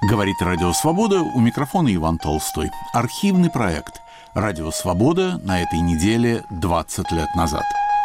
Говорит Радио Свобода, у микрофона Иван Толстой. Архивный проект «Радио Свобода» на этой неделе 20 лет назад.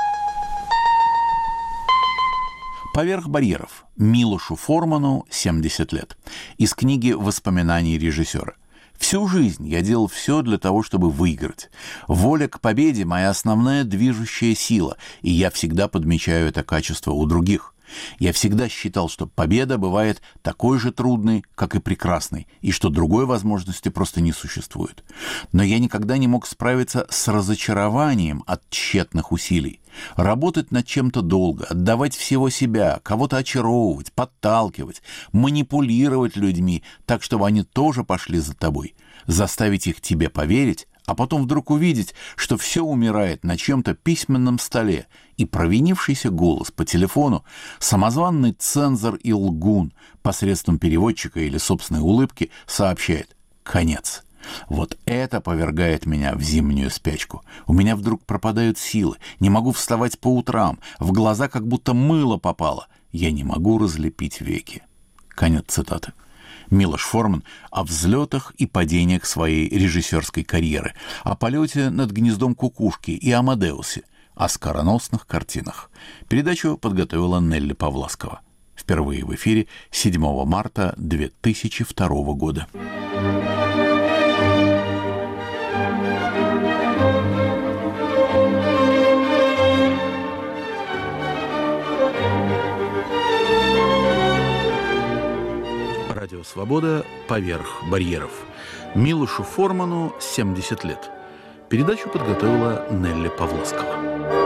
«Поверх барьеров» Милошу Форману 70 лет. Из книги «Воспоминаний режиссера». Всю жизнь я делал все для того, чтобы выиграть. Воля к победе – моя основная движущая сила, и я всегда подмечаю это качество у других. Я всегда считал, что победа бывает такой же трудной, как и прекрасной, и что другой возможности просто не существует. Но я никогда не мог справиться с разочарованием от тщетных усилий. Работать над чем-то долго, отдавать всего себя, кого-то очаровывать, подталкивать, манипулировать людьми так, чтобы они тоже пошли за тобой, заставить их тебе поверить, а потом вдруг увидеть, что все умирает на чем-то письменном столе, и провинившийся голос по телефону, самозванный цензор и лгун посредством переводчика или собственной улыбки сообщает «конец». Вот это повергает меня в зимнюю спячку. У меня вдруг пропадают силы, не могу вставать по утрам, в глаза как будто мыло попало, я не могу разлепить веки. Конец цитаты. Милош Форман о взлетах и падениях своей режиссерской карьеры, о полете над гнездом кукушки и Амадеусе, о скороносных картинах. Передачу подготовила Нелли Павласкова. Впервые в эфире 7 марта 2002 года. Радио Свобода «Поверх барьеров». Милошу Форману 70 лет. Передачу подготовила Нелли Павласкова.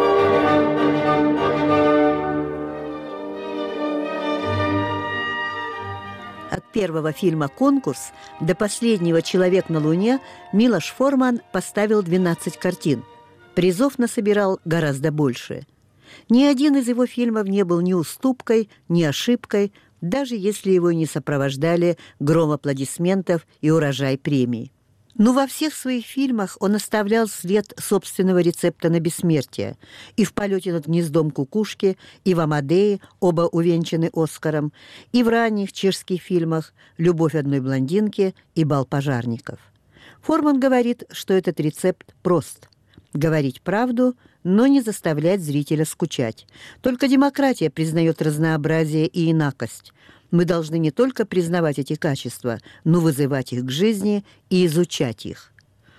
От первого фильма «Конкурс» до последнего «Человек на Луне» Милош Форман поставил 12 картин. Призов насобирал гораздо больше. Ни один из его фильмов не был ни уступкой, ни ошибкой, даже если его не сопровождали гром аплодисментов и урожай премий. Но во всех своих фильмах он оставлял след собственного рецепта на бессмертие. И в «Полете над гнездом кукушки», и в «Амадее», оба увенчаны Оскаром, и в ранних чешских фильмах «Любовь одной блондинки» и «Бал пожарников». Форман говорит, что этот рецепт прост. Говорить правду, но не заставлять зрителя скучать. Только демократия признает разнообразие и инакость. Мы должны не только признавать эти качества, но вызывать их к жизни и изучать их.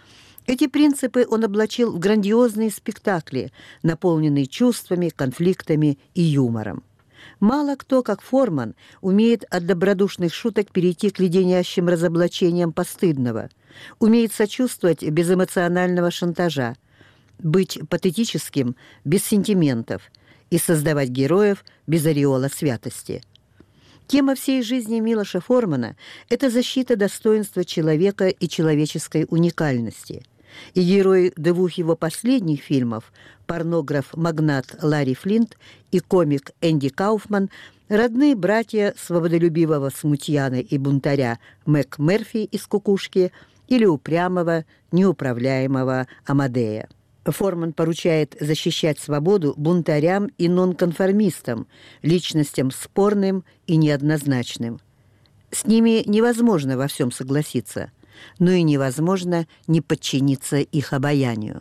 Эти принципы он облачил в грандиозные спектакли, наполненные чувствами, конфликтами и юмором. Мало кто, как Форман, умеет от добродушных шуток перейти к леденящим разоблачениям постыдного, умеет сочувствовать без эмоционального шантажа, быть патетическим без сентиментов и создавать героев без ореола святости. Тема всей жизни Милоша Формана – это защита достоинства человека и человеческой уникальности. И герои двух его последних фильмов – порнограф-магнат Ларри Флинт и комик Энди Кауфман – родные братья свободолюбивого смутьяна и бунтаря Мэг Мерфи из «Кукушки» или упрямого, неуправляемого Амадея. Форман поручает защищать свободу бунтарям и нонконформистам, личностям спорным и неоднозначным. С ними невозможно во всем согласиться, но и невозможно не подчиниться их обаянию.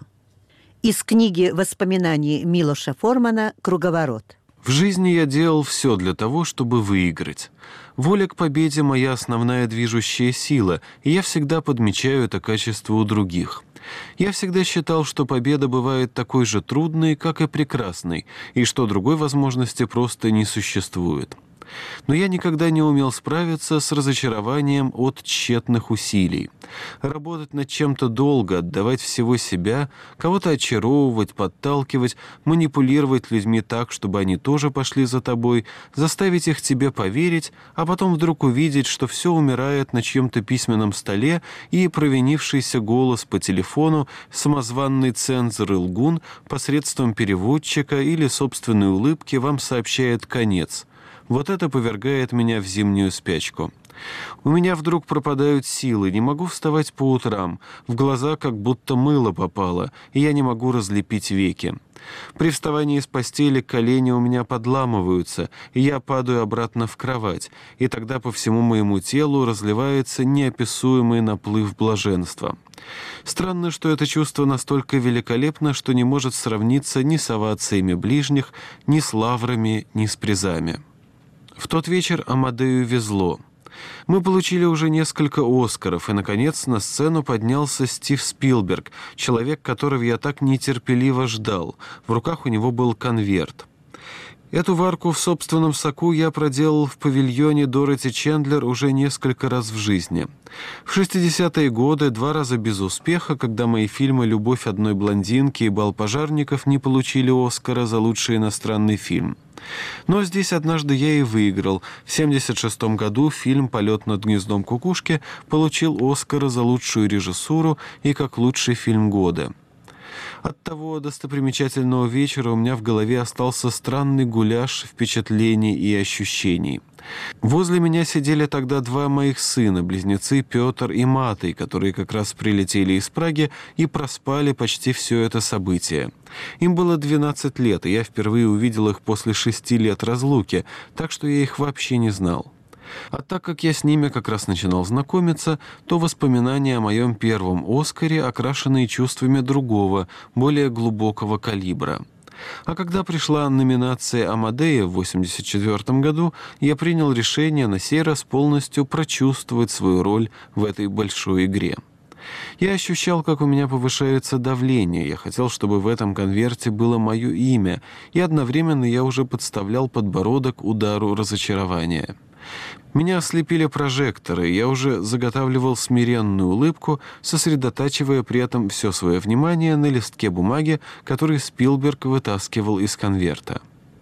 Из книги «Воспоминаний Милоша Формана» «Круговорот». В жизни я делал все для того, чтобы выиграть. Воля к победе – моя основная движущая сила, и я всегда подмечаю это качество у других. Я всегда считал, что победа бывает такой же трудной, как и прекрасной, и что другой возможности просто не существует. Но я никогда не умел справиться с разочарованием от тщетных усилий. Работать над чем-то долго, отдавать всего себя, кого-то очаровывать, подталкивать, манипулировать людьми так, чтобы они тоже пошли за тобой, заставить их тебе поверить, а потом вдруг увидеть, что все умирает на чьем-то письменном столе, и провинившийся голос по телефону, самозванный цензор и лгун посредством переводчика или собственной улыбки вам сообщает конец. Вот это повергает меня в зимнюю спячку. У меня вдруг пропадают силы, не могу вставать по утрам, в глаза как будто мыло попало, и я не могу разлепить веки. При вставании с постели колени у меня подламываются, и я падаю обратно в кровать, и тогда по всему моему телу разливается неописуемый наплыв блаженства. Странно, что это чувство настолько великолепно, что не может сравниться ни с овациями ближних, ни с лаврами, ни с призами. В тот вечер Амадею везло. Мы получили уже несколько «Оскаров», и, наконец, на сцену поднялся Стив Спилберг, человек, которого я так нетерпеливо ждал. В руках у него был конверт. Эту варку в собственном соку я проделал в павильоне Дороти Чендлер уже несколько раз в жизни. В 60-е годы 2 раза без успеха, когда мои фильмы «Любовь одной блондинки» и «Бал пожарников» не получили «Оскара» за лучший иностранный фильм. Но здесь однажды я и выиграл. В 1976 году фильм «Полет над гнездом кукушки» получил «Оскара» за лучшую режиссуру и как лучший фильм года. От того достопримечательного вечера у меня в голове остался странный гуляш впечатлений и ощущений. Возле меня сидели тогда 2 моих сына, близнецы Петр и Матей, которые как раз прилетели из Праги и проспали почти все это событие. Им было 12 лет, и я впервые увидел их после 6 лет разлуки, так что я их вообще не знал. А так как я с ними как раз начинал знакомиться, то воспоминания о моем первом «Оскаре» окрашены чувствами другого, более глубокого калибра. А когда пришла номинация Амадея в 1984 году, я принял решение на сей раз полностью прочувствовать свою роль в этой большой игре. Я ощущал, как у меня повышается давление. Я хотел, чтобы в этом конверте было мое имя, и одновременно я уже подставлял подбородок удару разочарования. Меня ослепили прожекторы, я уже заготавливал смиренную улыбку, сосредотачивая при этом все свое внимание на листке бумаги, который Спилберг вытаскивал из конверта.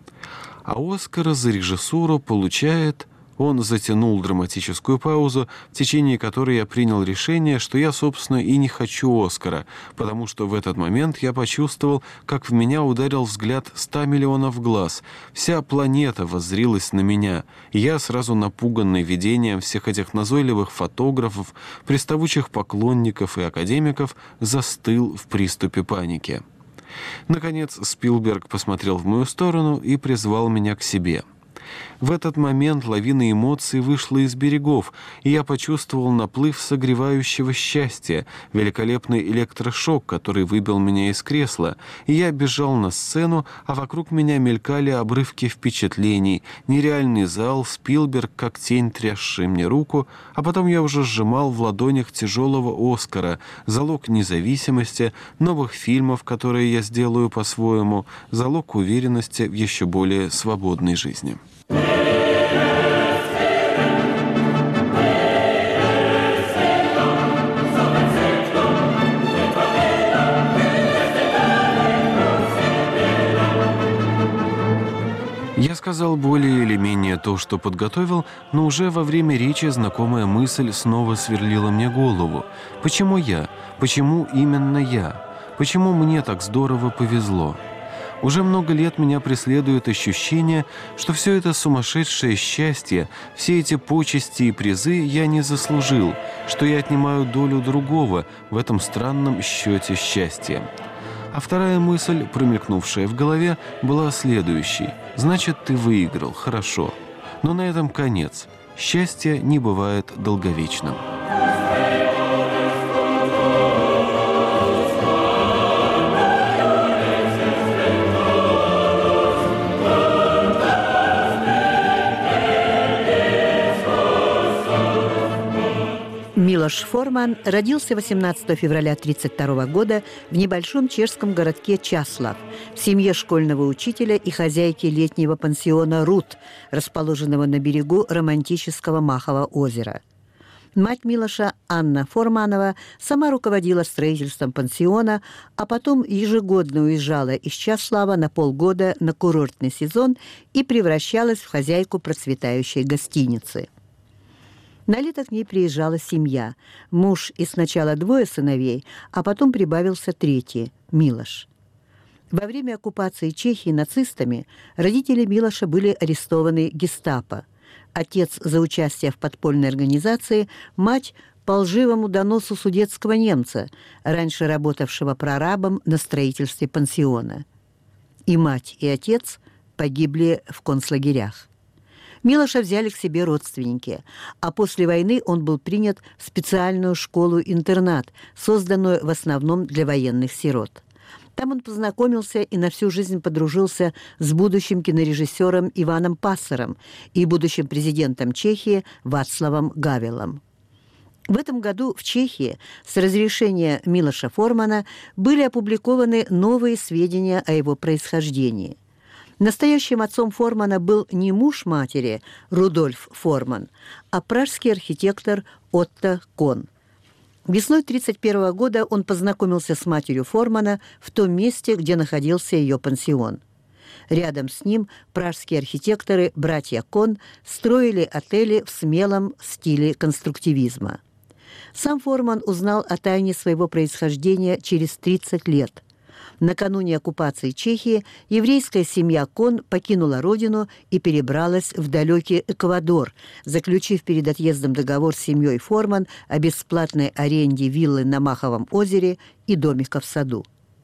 А «Оскара» за режиссуру получает... Он затянул драматическую паузу, в течение которой я принял решение, что я, собственно, и не хочу «Оскара», потому что в этот момент я почувствовал, как в меня ударил взгляд 100 миллионов глаз. Вся планета воззрилась на меня, и я, сразу напуганный видением всех этих назойливых фотографов, приставучих поклонников и академиков, застыл в приступе паники. Наконец Спилберг посмотрел в мою сторону и призвал меня к себе. В этот момент лавина эмоций вышла из берегов, и я почувствовал наплыв согревающего счастья, великолепный электрошок, который выбил меня из кресла, и я бежал на сцену, а вокруг меня мелькали обрывки впечатлений, нереальный зал, Спилберг, как тень, трясший мне руку, а потом я уже сжимал в ладонях тяжелого «Оскара», залог независимости, новых фильмов, которые я сделаю по-своему, залог уверенности в еще более свободной жизни. Я сказал более или менее то, что подготовил, но уже во время речи знакомая мысль снова сверлила мне голову. Почему я? Почему именно я? Почему мне так здорово повезло? Уже много лет меня преследует ощущение, что все это сумасшедшее счастье, все эти почести и призы я не заслужил, что я отнимаю долю другого в этом странном счете счастья. А вторая мысль, промелькнувшая в голове, была следующей. Значит, ты выиграл, хорошо. Но на этом конец. Счастье не бывает долговечным. Милош Форман родился 18 февраля 1932 года в небольшом чешском городке Часлав в семье школьного учителя и хозяйки летнего пансиона «Рут», расположенного на берегу романтического Махового озера. Мать Милоша, Анна Форманова, сама руководила строительством пансиона, а потом ежегодно уезжала из Часлава на полгода на курортный сезон и превращалась в хозяйку процветающей гостиницы. На лето к ней приезжала семья. Муж и сначала 2 сыновей, а потом прибавился 3, Милош. Во время оккупации Чехии нацистами родители Милоша были арестованы гестапо. Отец за участие в подпольной организации, мать по лживому доносу судетского немца, раньше работавшего прорабом на строительстве пансиона. И мать, и отец погибли в концлагерях. Милоша взяли к себе родственники, а после войны он был принят в специальную школу-интернат, созданную в основном для военных сирот. Там он познакомился и на всю жизнь подружился с будущим кинорежиссером Иваном Пассером и будущим президентом Чехии Вацлавом Гавелом. В этом году в Чехии с разрешения Милоша Формана были опубликованы новые сведения о его происхождении. Настоящим отцом Формана был не муж матери Рудольф Форман, а пражский архитектор Отто Кон. Весной 1931 года он познакомился с матерью Формана в том месте, где находился ее пансион. Рядом с ним пражские архитекторы, братья Кон, строили отели в смелом стиле конструктивизма. Сам Форман узнал о тайне своего происхождения через 30 лет. Накануне оккупации Чехии еврейская семья Кон покинула родину и перебралась в далекий Эквадор, заключив перед отъездом договор с семьей Форман о бесплатной аренде виллы на Маховом озере и домика в саду.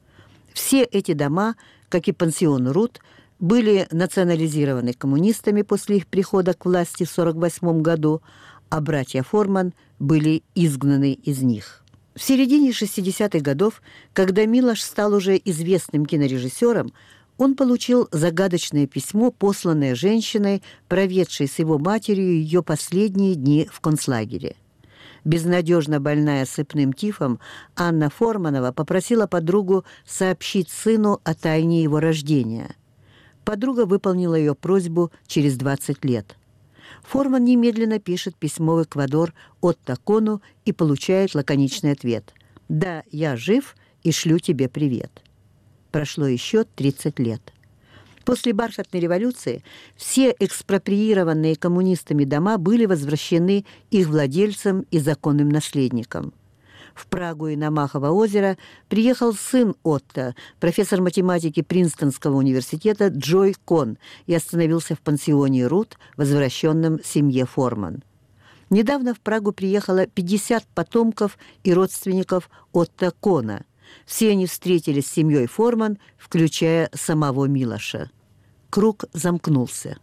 Все эти дома, как и пансион Рут, были национализированы коммунистами после их прихода к власти в 1948 году, а братья Форман были изгнаны из них. В середине 60-х годов, когда Милош стал уже известным кинорежиссером, он получил загадочное письмо, посланное женщиной, проведшей с его матерью ее последние дни в концлагере. Безнадежно больная сыпным тифом, Анна Форманова попросила подругу сообщить сыну о тайне его рождения. Подруга выполнила ее просьбу через 20 лет. Форман немедленно пишет письмо в Эквадор Отто Кону и получает лаконичный ответ: «Да, я жив и шлю тебе привет». Прошло еще 30 лет. После бархатной революции все экспроприированные коммунистами дома были возвращены их владельцам и законным наследникам. В Прагу и на Махово озеро приехал сын Отто, профессор математики Принстонского университета Джой Кон, и остановился в пансионе Рут, возвращенном семье Форман. Недавно в Прагу приехало 50 потомков и родственников Отто Кона. Все они встретились с семьей Форман, включая самого Милоша. Круг замкнулся.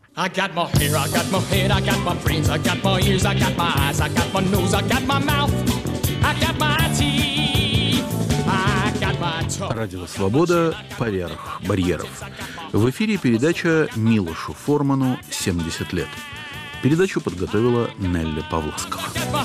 Радио «Свобода. Поверх барьеров». В эфире передача «Милошу Форману 70 лет». Передачу подготовила Нелли Павловского.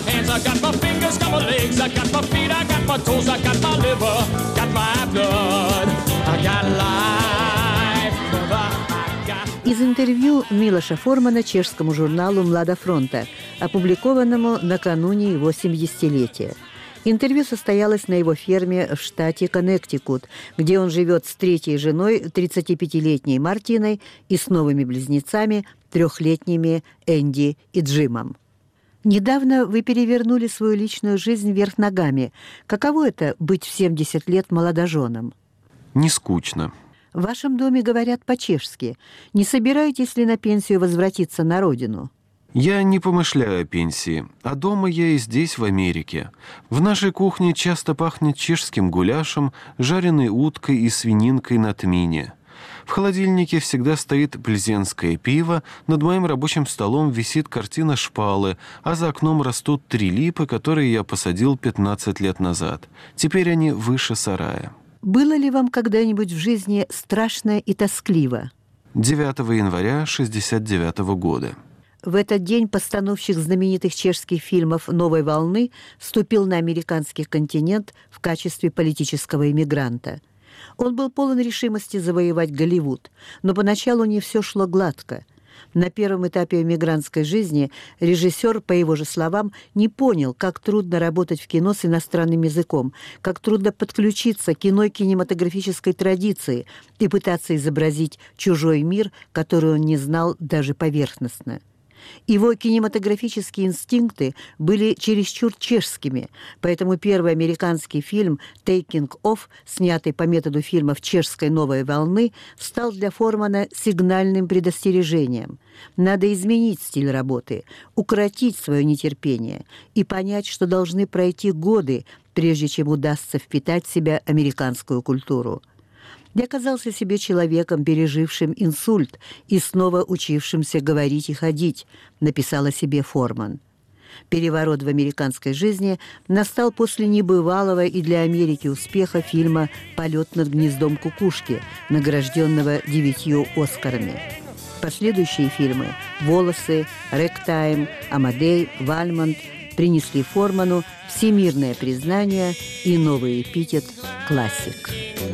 Из интервью Милоша Формана чешскому журналу «Млада фронта», опубликованному накануне его 70-летия. Интервью состоялось на его ферме в штате Коннектикут, где он живет с третьей женой, 35-летней Мартиной, и с новыми близнецами, 3-летними Энди и Джимом. Недавно вы перевернули свою личную жизнь вверх ногами. Каково это — быть в 70 лет молодоженом? Не скучно. В вашем доме говорят по-чешски. Не собираетесь ли на пенсию возвратиться на родину? Я не помышляю о пенсии, а дома я и здесь, в Америке. В нашей кухне часто пахнет чешским гуляшем, жареной уткой и свининкой на тмине. В холодильнике всегда стоит пльзенское пиво, над моим рабочим столом висит картина шпалы, а за окном растут 3 липы, которые я посадил 15 лет назад. Теперь они выше сарая. Было ли вам когда-нибудь в жизни страшно и тоскливо? 9 января 1969 года. В этот день постановщик знаменитых чешских фильмов «Новой волны» вступил на американский континент в качестве политического эмигранта. Он был полон решимости завоевать Голливуд, но поначалу не все шло гладко. На первом этапе эмигрантской жизни режиссер, по его же словам, не понял, как трудно работать в кино с иностранным языком, как трудно подключиться к иной кинематографической традиции и пытаться изобразить чужой мир, который он не знал даже поверхностно. Его кинематографические инстинкты были чересчур чешскими, поэтому первый американский фильм «Taking Off», снятый по методу фильмов чешской «Новой волны», стал для Формана сигнальным предостережением. Надо изменить стиль работы, укротить свое нетерпение и понять, что должны пройти годы, прежде чем удастся впитать в себя американскую культуру. Я казался себе человеком, пережившим инсульт и снова учившимся говорить и ходить, написал о себе Форман. Переворот в американской жизни настал после небывалого и для Америки успеха фильма «Полет над гнездом кукушки», награжденного 9 «Оскарами». Последующие фильмы «Волосы», «Рэктайм», «Амадей», «Вальмонт» принесли Форману всемирное признание и новый эпитет «классик».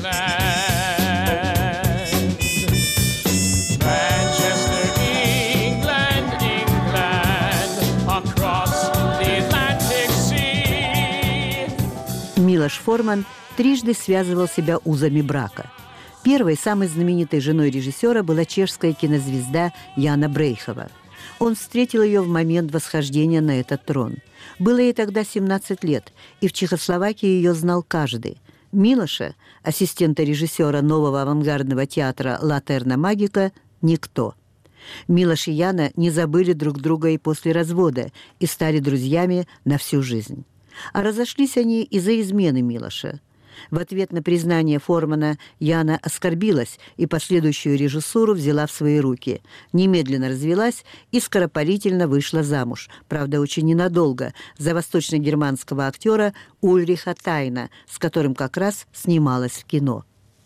Милош Форман трижды связывал себя узами брака. Первой, самой знаменитой женой режиссера была чешская кинозвезда Яна Брейхова. Он встретил ее в момент восхождения на этот трон. Было ей тогда 17 лет, и в Чехословакии ее знал каждый. Милоша, ассистента режиссера нового авангардного театра «Ла Терна Магика», никто. Милош и Яна не забыли друг друга и после развода и стали друзьями на всю жизнь. А разошлись они из-за измены Милоша. В ответ на признание Формана Яна оскорбилась и последующую режиссуру взяла в свои руки. Немедленно развелась и скоропалительно вышла замуж, правда, очень ненадолго, за восточно-германского актера Ульриха Тайна, с которым как раз снималась в кино.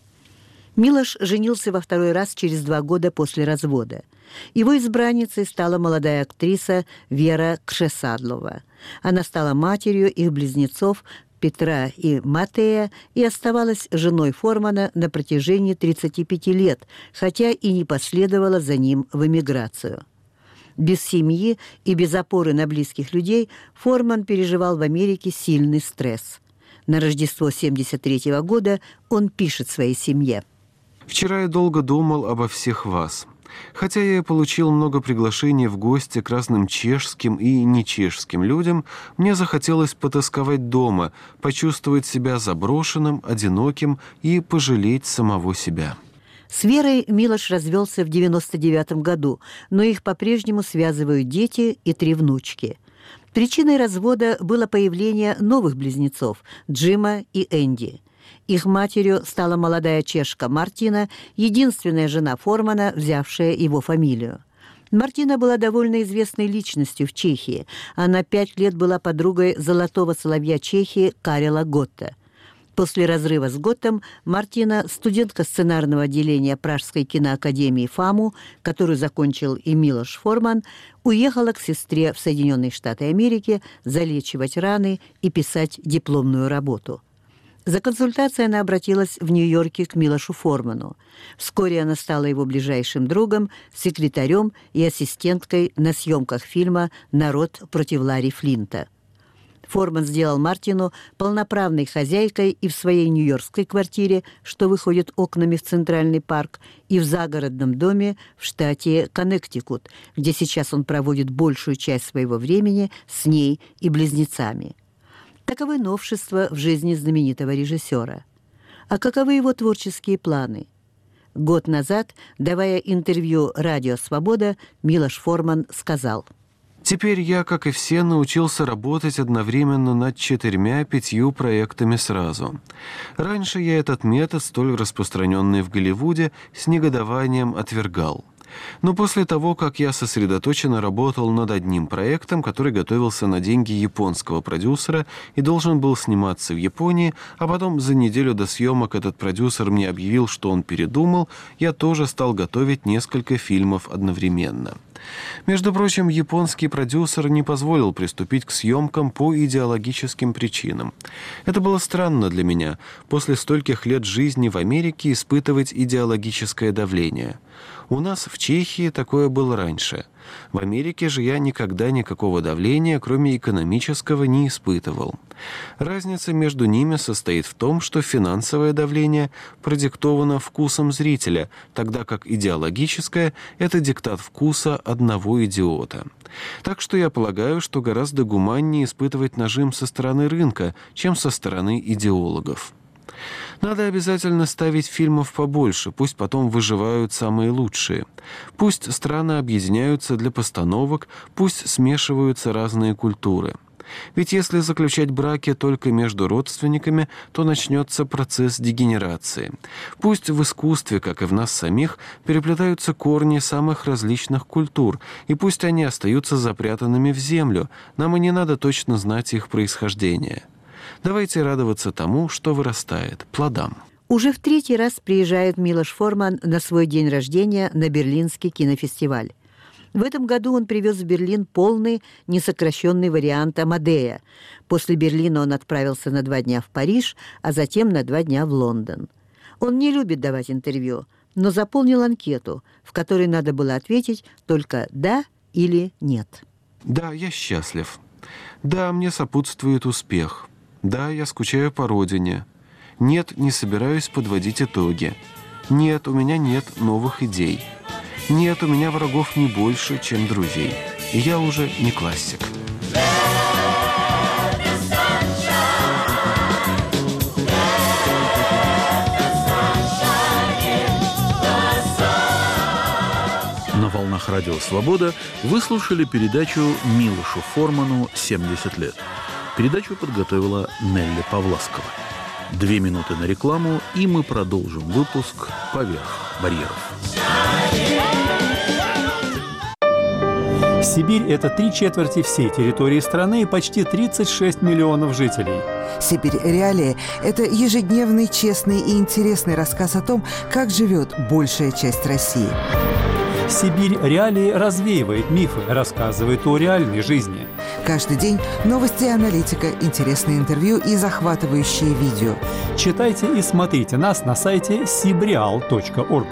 Милош женился во второй раз через 2 года после развода. Его избранницей стала молодая актриса Вера Кшесадлова. Она стала матерью их близнецов Петра и Матея и оставалась женой Формана на протяжении 35 лет, хотя и не последовала за ним в эмиграцию. Без семьи и без опоры на близких людей Форман переживал в Америке сильный стресс. На Рождество 1973 года он пишет своей семье: «Вчера я долго думал обо всех вас. Хотя я и получил много приглашений в гости к разным чешским и нечешским людям, мне захотелось потосковать дома, почувствовать себя заброшенным, одиноким и пожалеть самого себя». С Верой Милош развелся в 1999 году, но их по-прежнему связывают дети и 3 внучки. Причиной развода было появление новых близнецов – Джима и Энди. Их матерью стала молодая чешка Мартина, единственная жена Формана, взявшая его фамилию. Мартина была довольно известной личностью в Чехии. Она 5 лет была подругой золотого соловья Чехии Карела Готта. После разрыва с Готтом Мартина, студентка сценарного отделения Пражской киноакадемии ФАМУ, которую закончил и Милош Форман, уехала к сестре в Соединенные Штаты Америки залечивать раны и писать дипломную работу. За консультацией она обратилась в Нью-Йорке к Милошу Форману. Вскоре она стала его ближайшим другом, секретарем и ассистенткой на съемках фильма «Народ против Ларри Флинта». Форман сделал Мартину полноправной хозяйкой и в своей нью-йоркской квартире, что выходит окнами в Центральный парк, и в загородном доме в штате Коннектикут, где сейчас он проводит большую часть своего времени с ней и близнецами. Таковы новшества в жизни знаменитого режиссера. А каковы его творческие планы? Год назад, давая интервью «Радио Свобода», Милош Форман сказал: «Теперь я, как и все, научился работать одновременно над 4-5 проектами сразу. Раньше я этот метод, столь распространенный в Голливуде, с негодованием отвергал. Но после того, как я сосредоточенно работал над одним проектом, который готовился на деньги японского продюсера и должен был сниматься в Японии, а потом за неделю до съемок этот продюсер мне объявил, что он передумал, я тоже стал готовить несколько фильмов одновременно. Между прочим, японский продюсер не позволил приступить к съемкам по идеологическим причинам. Это было странно для меня, после стольких лет жизни в Америке испытывать идеологическое давление. У нас в Чехии такое было раньше. В Америке же я никогда никакого давления, кроме экономического, не испытывал. Разница между ними состоит в том, что финансовое давление продиктовано вкусом зрителя, тогда как идеологическое – это диктат вкуса одного идиота. Так что я полагаю, что гораздо гуманнее испытывать нажим со стороны рынка, чем со стороны идеологов. Надо обязательно ставить фильмов побольше, пусть потом выживают самые лучшие. Пусть страны объединяются для постановок, пусть смешиваются разные культуры. Ведь если заключать браки только между родственниками, то начнется процесс дегенерации. Пусть в искусстве, как и в нас самих, переплетаются корни самых различных культур, и пусть они остаются запрятанными в землю, нам и не надо точно знать их происхождение. Давайте радоваться тому, что вырастает, плодам. Уже в 3-й раз приезжает Милош Форман на свой день рождения на Берлинский кинофестиваль. В этом году он привез в Берлин полный, несокращенный вариант «Амадея». После Берлина он отправился на 2 дня в Париж, а затем на 2 дня в Лондон. Он не любит давать интервью, но заполнил анкету, в которой надо было ответить только «да» или «нет». Да, я счастлив. Да, мне сопутствует успех. Да, я скучаю по родине. Нет, не собираюсь подводить итоги. Нет, у меня нет новых идей. Нет, у меня врагов не больше, чем друзей. И я уже не классик. На волнах Радио Свобода вы слушали передачу «Милошу Форману 70 лет». Передачу подготовила Нелли Павласкова. 2 минуты на рекламу, и мы продолжим выпуск «Поверх барьеров». Сибирь – это 3/4 всей территории страны и почти 36 миллионов жителей. «Сибирь. Реалии» – это ежедневный, честный и интересный рассказ о том, как живет большая часть России. «Сибирь. Реалии» развеивает мифы, рассказывает о реальной жизни. Каждый день новости и аналитика, интересные интервью и захватывающие видео. Читайте и смотрите нас на сайте sibreal.org.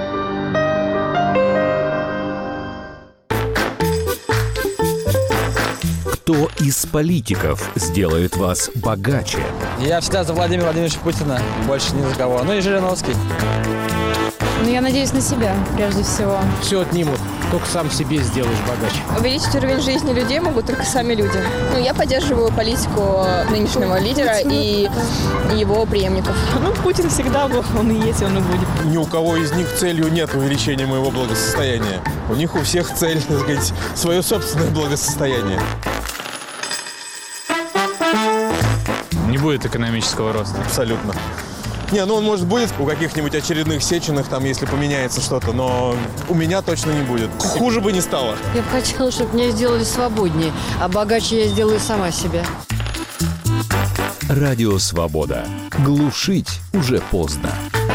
Кто из политиков сделает вас богаче? Я всегда за Владимира Владимировича Путина, больше ни за кого. Ну и Жириновский. Ну, я надеюсь на себя, прежде всего. Все отнимут, только сам себе сделаешь богаче. Увеличить уровень жизни людей могут только сами люди. Ну, я поддерживаю политику нынешнего лидера и его преемников. Ну, Путин всегда был, он и есть, он и будет. Ни у кого из них целью нет увеличения моего благосостояния. У них у всех цель, так сказать, свое собственное благосостояние. Не будет экономического роста. Абсолютно. Не, ну он, может, будет у каких-нибудь очередных Сеченых, там, если поменяется что-то, но у меня точно не будет. Хуже бы не стало. Я бы хотела, чтобы меня сделали свободнее, а богаче я сделаю сама себя. Радио Свобода. Глушить уже поздно.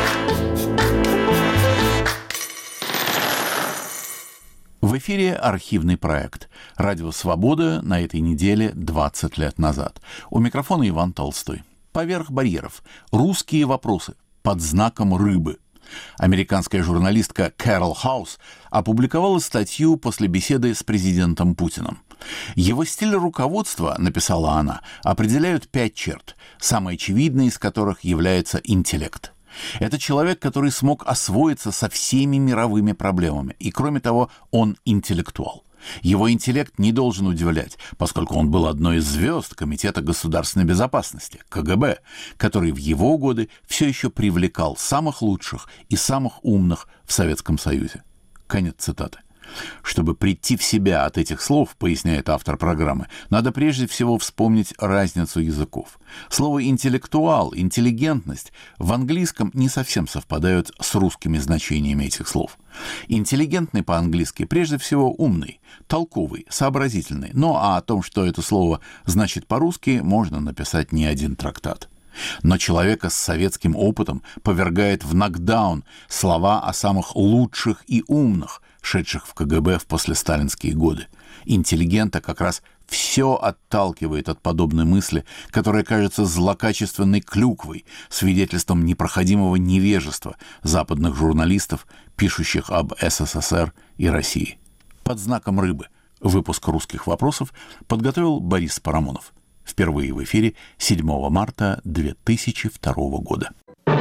В эфире архивный проект «Радио Свобода» на этой неделе 20 лет назад. У микрофона Иван Толстой. «Поверх барьеров. Русские вопросы. Под знаком рыбы». Американская журналистка Кэрол Хаус опубликовала статью после беседы с президентом Путиным. Его стиль руководства, написала она, определяют 5 черт, самой очевидной из которых является интеллект. Это человек, который смог освоиться со всеми мировыми проблемами, и, кроме того, он интеллектуал. Его интеллект не должен удивлять, поскольку он был одной из звезд Комитета государственной безопасности, КГБ, который в его годы все еще привлекал самых лучших и самых умных в Советском Союзе. Конец цитаты. Чтобы прийти в себя от этих слов, поясняет автор программы, надо прежде всего вспомнить разницу языков. Слово «интеллектуал», «интеллигентность» в английском не совсем совпадают с русскими значениями этих слов. Интеллигентный по-английски прежде всего умный, толковый, сообразительный. Ну а о том, что это слово значит по-русски, можно написать не один трактат. Но человека с советским опытом повергает в нокдаун слова о самых лучших и умных, шедших в КГБ в послесталинские годы. Интеллигента как раз все отталкивает от подобной мысли, которая кажется злокачественной клюквой, свидетельством непроходимого невежества западных журналистов, пишущих об СССР и России. под знаком рыбы». Выпуск «Русских вопросов» подготовил Борис Парамонов. Впервые в эфире 7 марта 2002 года.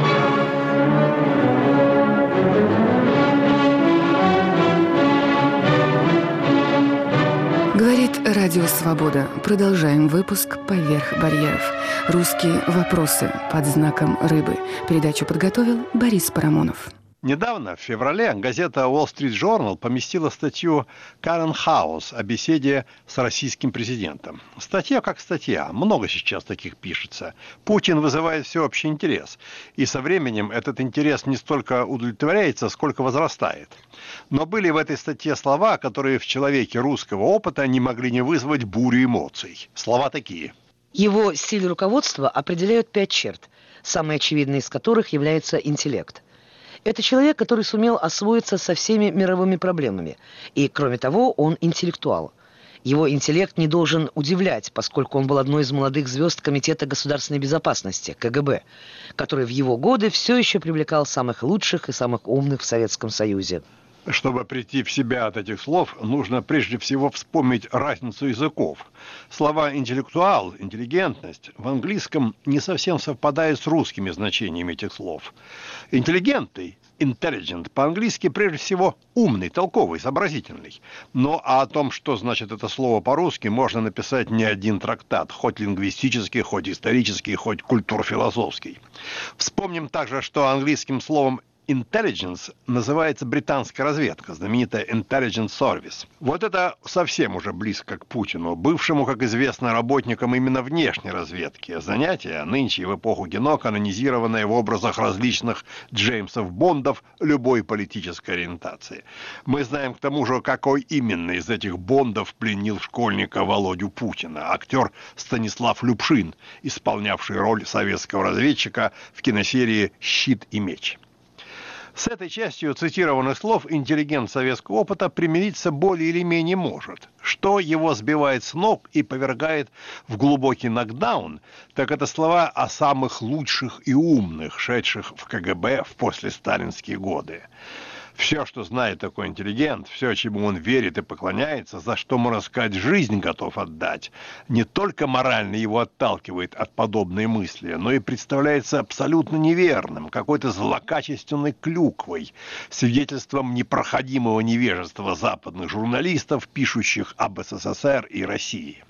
Говорит Радио Свобода. Продолжаем выпуск «Поверх барьеров». Русские вопросы под знаком рыбы. Передачу подготовил Борис Парамонов. Недавно, в феврале, газета Wall Street Journal поместила статью Карен Хаус о беседе с российским президентом. Статья как статья. Много сейчас таких пишется. Путин вызывает всеобщий интерес. И со временем этот интерес не столько удовлетворяется, сколько возрастает. Но были в этой статье слова, которые в человеке русского опыта не могли не вызвать бурю эмоций. Слова такие. Его стиль руководства определяют 5 черт, самой очевидной из которых является интеллект. Это человек, который сумел освоиться со всеми мировыми проблемами. И, кроме того, он интеллектуал. Его интеллект не должен удивлять, поскольку он был одной из молодых звезд Комитета государственной безопасности, КГБ, который в его годы все еще привлекал самых лучших и самых умных в Советском Союзе. Чтобы прийти в себя от этих слов, нужно прежде всего вспомнить разницу языков. Слова «интеллектуал», «интеллигентность» в английском не совсем совпадают с русскими значениями этих слов. Интеллигентный, intelligent, по-английски прежде всего умный, толковый, сообразительный. Но о том, что значит это слово по-русски, можно написать не один трактат, хоть лингвистический, хоть исторический, хоть культурфилософский. Вспомним также, что английским словом intelligence называется британская разведка, знаменитая Intelligence Service. Вот это совсем уже близко к Путину, бывшему, как известно, работникам именно внешней разведки. Занятие нынче в эпоху кино канонизированное в образах различных Джеймсов Бондов любой политической ориентации. Мы знаем к тому же, какой именно из этих Бондов пленил школьника Володю Путина. Актер Станислав Любшин, исполнявший роль советского разведчика в киносерии «Щит и меч». С этой частью цитированных слов интеллигент советского опыта примириться более или менее может. Что его сбивает с ног и повергает в глубокий нокдаун, так это слова о самых лучших и умных, шедших в КГБ в послесталинские годы. Все, что знает такой интеллигент, все, чему он верит и поклоняется, за что, можно сказать, жизнь готов отдать, не только морально его отталкивает от подобной мысли, но и представляется абсолютно неверным, какой-то злокачественной клюквой, свидетельством непроходимого невежества западных журналистов, пишущих об СССР и России.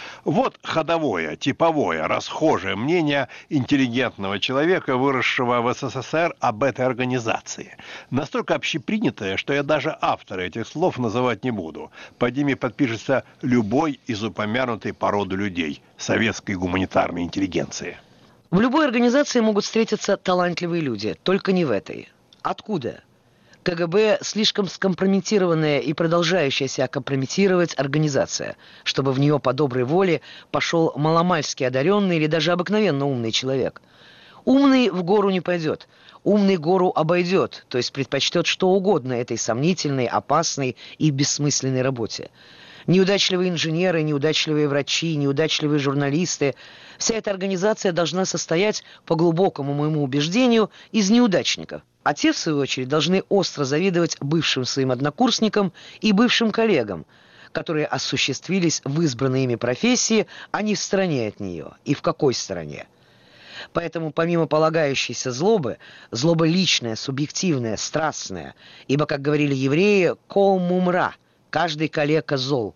Вот ходовое, типовое, расхожее мнение интеллигентного человека, выросшего в СССР, об этой организации. Настолько общепринятое, что я даже автора этих слов называть не буду. Под ними подпишется любой из упомянутой породы людей советской гуманитарной интеллигенции. В любой организации могут встретиться талантливые люди, только не в этой. Откуда? КГБ слишком скомпрометированная и продолжающая себя компрометировать организация, чтобы в нее по доброй воле пошел маломальски одаренный или даже обыкновенно умный человек. Умный в гору не пойдет, умный гору обойдет, то есть предпочтет что угодно этой сомнительной, опасной и бессмысленной работе. Неудачливые инженеры, неудачливые врачи, неудачливые журналисты – вся эта организация должна состоять, по глубокому моему убеждению, из неудачников. А те, в свою очередь, должны остро завидовать бывшим своим однокурсникам и бывшим коллегам, которые осуществились в избранной ими профессии, а не в стороне от нее. И в какой стороне? Поэтому помимо полагающейся злобы, злоба личная, субъективная, страстная, ибо, как говорили евреи, «кол мумра» – каждый калека зол.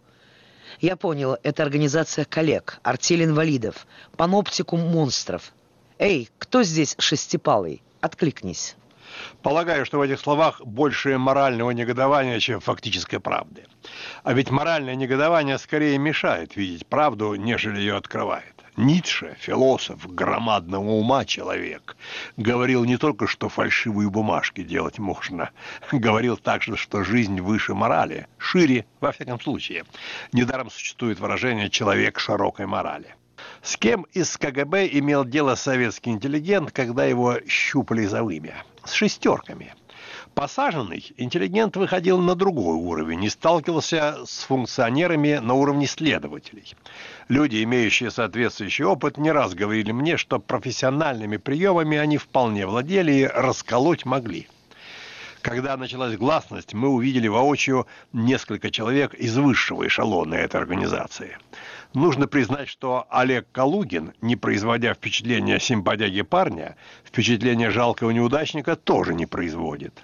Я понял, это организация коллег, артель инвалидов, паноптикум монстров. Эй, кто здесь шестипалый? Откликнись. Полагаю, что в этих словах больше морального негодования, чем фактической правды. А ведь моральное негодование скорее мешает видеть правду, нежели ее открывает. Ницше, философ, громадного ума человек, говорил не только, что фальшивые бумажки делать можно, говорил также, что жизнь выше морали, шире, во всяком случае. Недаром существует выражение «человек широкой морали». С кем из КГБ имел дело советский интеллигент, когда его щупали за вымя? С шестерками. Посаженный интеллигент выходил на другой уровень и сталкивался с функционерами на уровне следователей. Люди, имеющие соответствующий опыт, не раз говорили мне, что профессиональными приемами они вполне владели и расколоть могли. Когда началась гласность, мы увидели воочию несколько человек из высшего эшелона этой организации. Нужно признать, что Олег Калугин, не производя впечатления симпатяги парня, впечатление жалкого неудачника тоже не производит.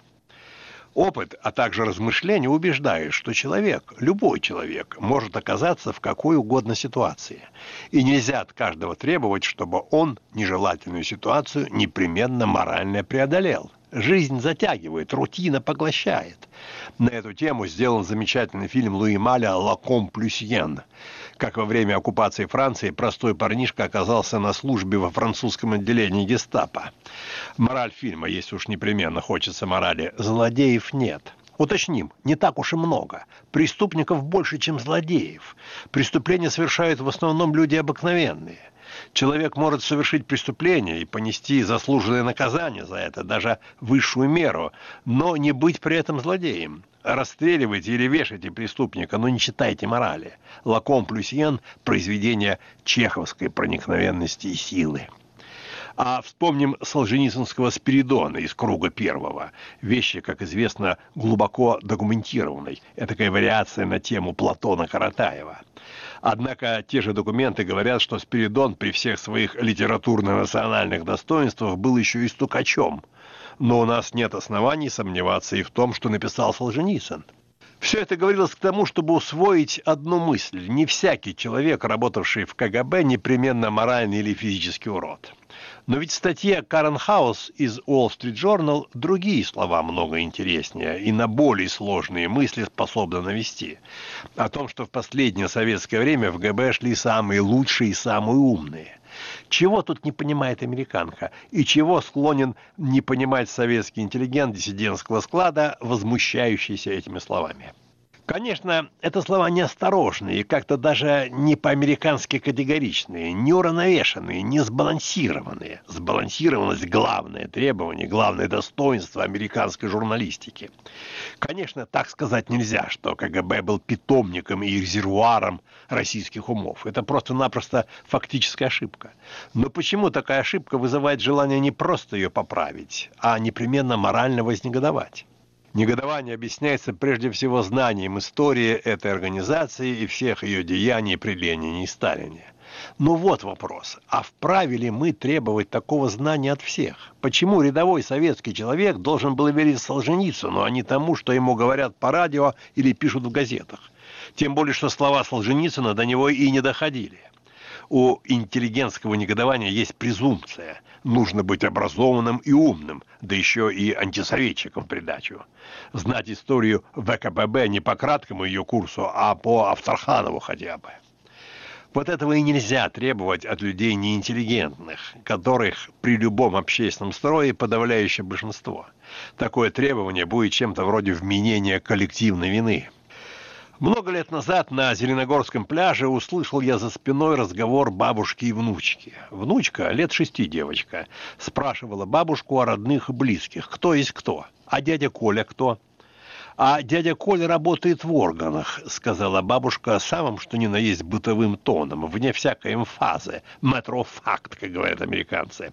Опыт, а также размышления убеждают, что человек, любой человек, может оказаться в какой угодно ситуации. И нельзя от каждого требовать, чтобы он нежелательную ситуацию непременно морально преодолел. Жизнь затягивает, рутина поглощает. На эту тему сделан замечательный фильм Луи Маля «Лаком Плюсьен». Как во время оккупации Франции простой парнишка оказался на службе во французском отделении гестапо. Мораль фильма, если уж непременно хочется морали: злодеев нет. Уточним, не так уж и много. Преступников больше, чем злодеев. Преступления совершают в основном люди обыкновенные. Человек может совершить преступление и понести заслуженное наказание за это, даже высшую меру, но не быть при этом злодеем. Расстреливайте или вешайте преступника, но не читайте морали. «Лаком Плюсьен» – произведение чеховской проникновенности и силы. А вспомним Солженицынского Спиридона из «Круга первого». Вещи, как известно, глубоко документированной. Этакая вариация на тему Платона Каратаева. Однако те же документы говорят, что Спиридон при всех своих литературно-национальных достоинствах был еще и стукачом. Но у нас нет оснований сомневаться и в том, что написал Солженицын. Все это говорилось к тому, чтобы усвоить одну мысль: не всякий человек, работавший в КГБ, непременно моральный или физический урод. Но ведь в статье Карен Хаус из Wall Street Journal другие слова много интереснее и на более сложные мысли способны навести. О том, что в последнее советское время в ГБ шли самые лучшие и самые умные. Чего тут не понимает американка и чего склонен не понимать советский интеллигент диссидентского склада, возмущающийся этими словами? Конечно, это слова неосторожные и как-то даже не по-американски категоричные, не уравновешенные, не сбалансированные. Сбалансированность – главное требование, главное достоинство американской журналистики. Конечно, так сказать нельзя, что КГБ был питомником и резервуаром российских умов. Это просто-напросто фактическая ошибка. Но почему такая ошибка вызывает желание не просто ее поправить, а непременно морально вознегодовать? Негодование объясняется прежде всего знанием истории этой организации и всех ее деяний при Ленине и Сталине. Но вот вопрос: а вправе ли мы требовать такого знания от всех? Почему рядовой советский человек должен был верить Солженицыну, а не тому, что ему говорят по радио или пишут в газетах? Тем более, что слова Солженицына до него и не доходили. У интеллигентского негодования есть презумпция: нужно быть образованным и умным, да еще и антисоветчиком в придачу. Знать историю ВКПБ не по краткому ее курсу, а по Авторханову хотя бы. Вот этого и нельзя требовать от людей неинтеллигентных, которых при любом общественном строе подавляющее большинство. Такое требование будет чем-то вроде вменения коллективной вины. Много лет назад на Зеленогорском пляже услышал я за спиной разговор бабушки и внучки. Внучка, лет 6 девочка, спрашивала бабушку о родных и близких, кто есть кто. А дядя Коля кто? А дядя Коля работает в органах, сказала бабушка самым что ни на есть бытовым тоном, вне всякой эмфазы, matter of fact, как говорят американцы.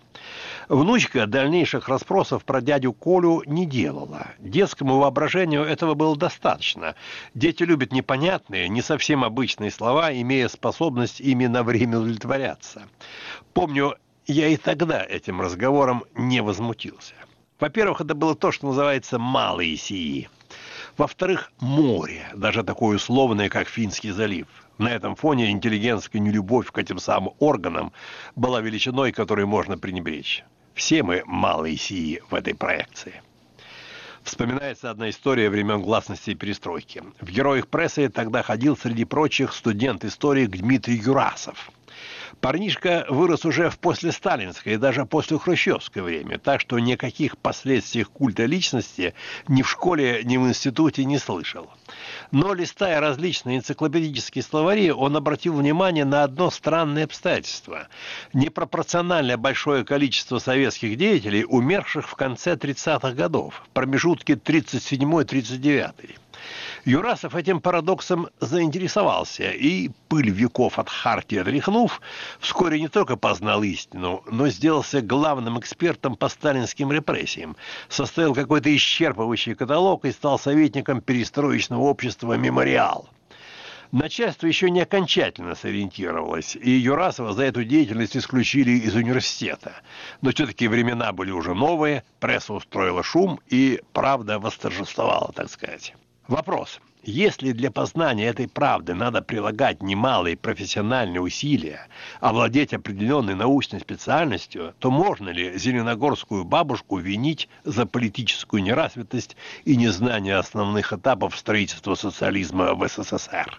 Внучка дальнейших расспросов про дядю Колю не делала. Детскому воображению этого было достаточно. Дети любят непонятные, не совсем обычные слова, имея способность ими на время удовлетворяться. Помню, я и тогда этим разговором не возмутился. Во-первых, это было то, что называется «малые сии». Во-вторых, море, даже такое условное, как Финский залив. На этом фоне интеллигентская нелюбовь к этим самым органам была величиной, которой можно пренебречь. Все мы малые сии в этой проекции. Вспоминается одна история времен гласности и перестройки. В «Героях прессы» тогда ходил среди прочих студент-историк Дмитрий Юрасов. Парнишка вырос уже в послесталинское и даже после хрущевское время, так что никаких последствий культа личности ни в школе, ни в институте не слышал. Но, листая различные энциклопедические словари, он обратил внимание на одно странное обстоятельство. Непропорционально большое количество советских деятелей, умерших в конце 30-х годов, в промежутке 37-39. Юрасов этим парадоксом заинтересовался, и, пыль веков от Хартии отряхнув, вскоре не только познал истину, но сделался главным экспертом по сталинским репрессиям, составил какой-то исчерпывающий каталог и стал советником перестроечного общества «Мемориал». Начальство еще не окончательно сориентировалось, и Юрасова за эту деятельность исключили из университета. Но все-таки времена были уже новые, пресса устроила шум, и правда восторжествовала, так сказать. Вопрос. Если для познания этой правды надо прилагать немалые профессиональные усилия, овладеть определенной научной специальностью, то можно ли зеленогорскую бабушку винить за политическую неразвитость и незнание основных этапов строительства социализма в СССР?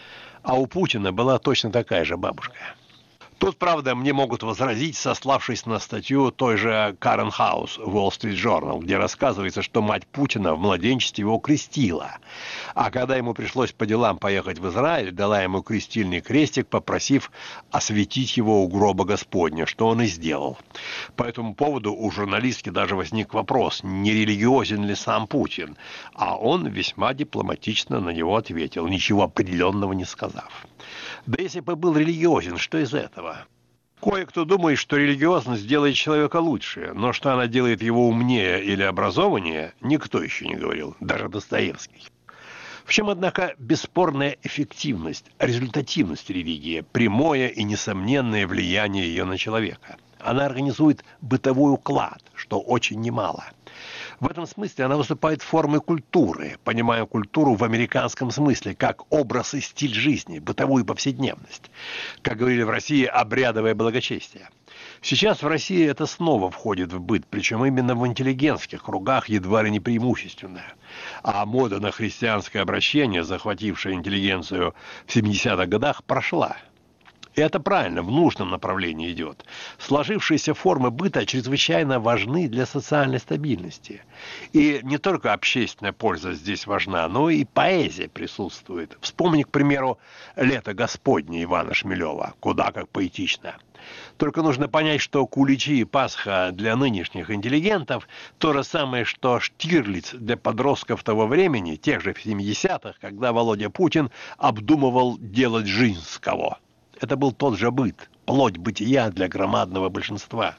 А у Путина была точно такая же бабушка. Тут, правда, мне могут возразить, сославшись на статью той же Карен Хаус в Wall Street Journal, где рассказывается, что мать Путина в младенчестве его крестила. А когда ему пришлось по делам поехать в Израиль, дала ему крестильный крестик, попросив осветить его у гроба Господня, что он и сделал. По этому поводу у журналистки даже возник вопрос, не религиозен ли сам Путин. А он весьма дипломатично на него ответил, ничего определенного не сказав. Да если бы был религиозен, что из этого? Кое-кто думает, что религиозность делает человека лучше, но что она делает его умнее или образованнее, никто еще не говорил, даже Достоевский. В чем, однако, бесспорная эффективность, результативность религии, прямое и несомненное влияние ее на человека. Она организует бытовой уклад, что очень немало. В этом смысле она выступает формой культуры, понимая культуру в американском смысле, как образ и стиль жизни, бытовую повседневность. Как говорили в России, обрядовое благочестие. Сейчас в России это снова входит в быт, причем именно в интеллигентских кругах едва ли не преимущественное. А мода на христианское обращение, захватившая интеллигенцию в 70-х годах, прошла. И это правильно, в нужном направлении идет. Сложившиеся формы быта чрезвычайно важны для социальной стабильности. И не только общественная польза здесь важна, но и поэзия присутствует. Вспомни, к примеру, «Лето Господне» Ивана Шмелева. Куда как поэтично. Только нужно понять, что куличи и Пасха для нынешних интеллигентов то же самое, что Штирлиц для подростков того времени, тех же в 70-х, когда Володя Путин обдумывал делать жизнь с кого. Это был тот же быт, плоть бытия для громадного большинства.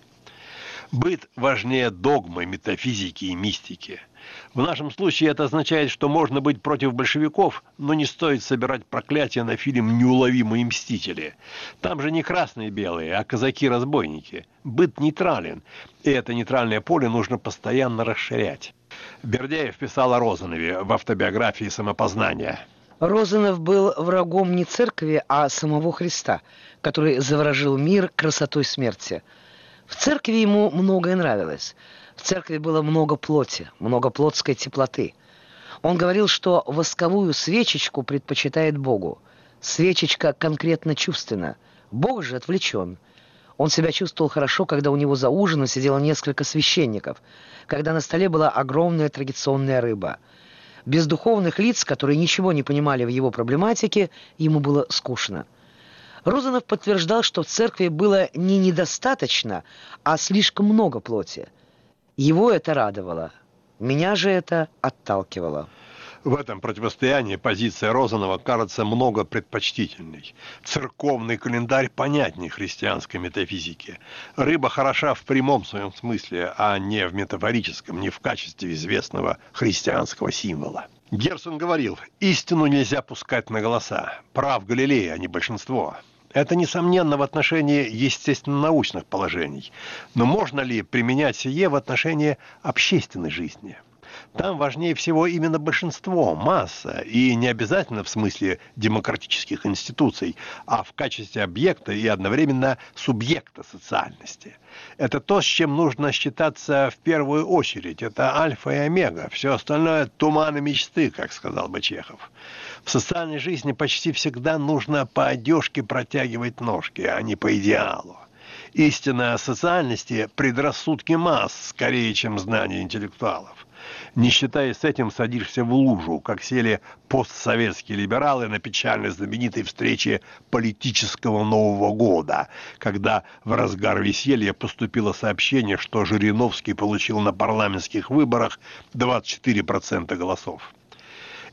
Быт важнее догмы, метафизики и мистики. В нашем случае это означает, что можно быть против большевиков, но не стоит собирать проклятия на фильм «Неуловимые мстители». Там же не красные и белые, а казаки-разбойники. Быт нейтрален, и это нейтральное поле нужно постоянно расширять. Бердяев писал о Розанове в автобиографии «Самопознание». Розанов был врагом не церкви, а самого Христа, который заворожил мир красотой смерти. В церкви ему многое нравилось. В церкви было много плоти, много плотской теплоты. Он говорил, что восковую свечечку предпочитает Богу. Свечечка конкретно чувственна. Бог же отвлечен. Он себя чувствовал хорошо, когда у него за ужином сидело несколько священников, когда на столе была огромная традиционная рыба. Без духовных лиц, которые ничего не понимали в его проблематике, ему было скучно. Розанов подтверждал, что в церкви было не недостаточно, а слишком много плоти. Его это радовало. Меня же это отталкивало. В этом противостоянии позиция Розанова кажется много предпочтительной. Церковный календарь понятнее христианской метафизики. Рыба хороша в прямом своем смысле, а не в метафорическом, не в качестве известного христианского символа. Герцен говорил, истину нельзя пускать на голоса. Прав Галилей, а не большинство. Это, несомненно, в отношении естественно-научных положений. Но можно ли применять сие в отношении общественной жизни? Там важнее всего именно большинство, масса, и не обязательно в смысле демократических институций, а в качестве объекта и одновременно субъекта социальности. Это то, с чем нужно считаться в первую очередь. Это альфа и омега. Все остальное – туман и мечты, как сказал бы Чехов. В социальной жизни почти всегда нужно по одежке протягивать ножки, а не по идеалу. Истина социальности – предрассудки масс, скорее, чем знания интеллектуалов. Не считаясь с этим, садишься в лужу, как сели постсоветские либералы на печально знаменитой встрече политического Нового года, когда в разгар веселья поступило сообщение, что Жириновский получил на парламентских выборах 24% голосов.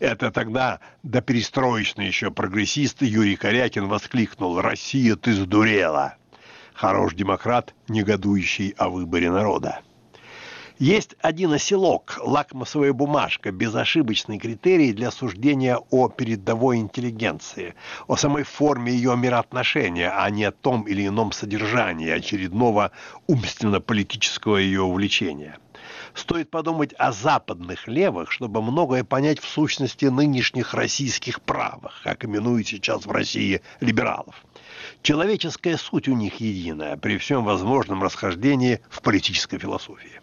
Это тогда доперестроечный еще прогрессист Юрий Корякин воскликнул: «Россия, ты сдурела!» Хорош демократ, негодующий о выборе народа. Есть один оселок, лакмусовая бумажка, безошибочный критерий для суждения о передовой интеллигенции, о самой форме ее мироотношения, а не о том или ином содержании очередного умственно-политического ее увлечения. Стоит подумать о западных левых, чтобы многое понять в сущности нынешних российских правых, как именуют сейчас в России либералов. Человеческая суть у них единая, при всем возможном расхождении в политической философии.